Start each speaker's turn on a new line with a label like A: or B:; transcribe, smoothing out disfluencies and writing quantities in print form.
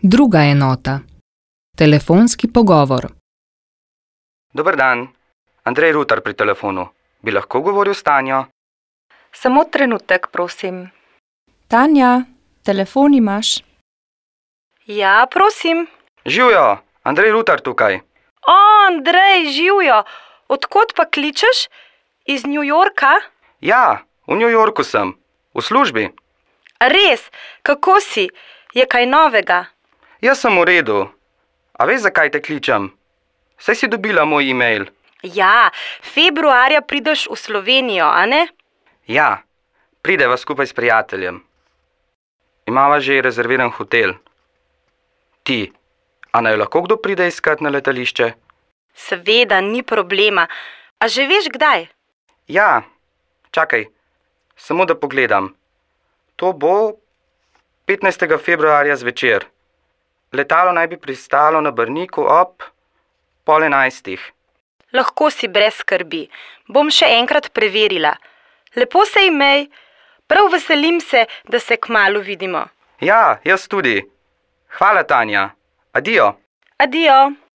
A: Druga enota. Telefonski pogovor.
B: Dober dan, Andrej Rutar pri telefonu. Bi lahko govoril s Tanjo?
C: Samo trenutek, prosim.
D: Tanja, telefon imaš?
C: Ja, prosim.
B: Živjo, Andrej Rutar tukaj.
C: O, Andrej, živjo. Odkot pa kličeš? Iz New Yorka?
B: Ja, v New Yorku sem. V službi.
C: Res? Kako si? Je kaj novega?
B: Jaz sem v redu. A veš, zakaj te kličem? Saj si dobila moj e-mail.
C: Ja, februarja prideš v Slovenijo, a ne?
B: Ja, prideva skupaj s prijateljem. Imava že rezerviran hotel. Ti, a naj lahko kdo pride iskat na letališče?
C: Seveda, ni problema. A že veš kdaj?
B: Ja, čakaj, samo da pogledam. To bo 15. februarja zvečer. Letalo naj bi pristalo na Brniku ob 10:30.
C: Lahko si brez skrbi. Bom še enkrat preverila. Lepo se imej. Prav veselim se, da se kmalu vidimo.
B: Ja, jaz tudi. Hvala, Tanja. Adijo.
C: Adijo.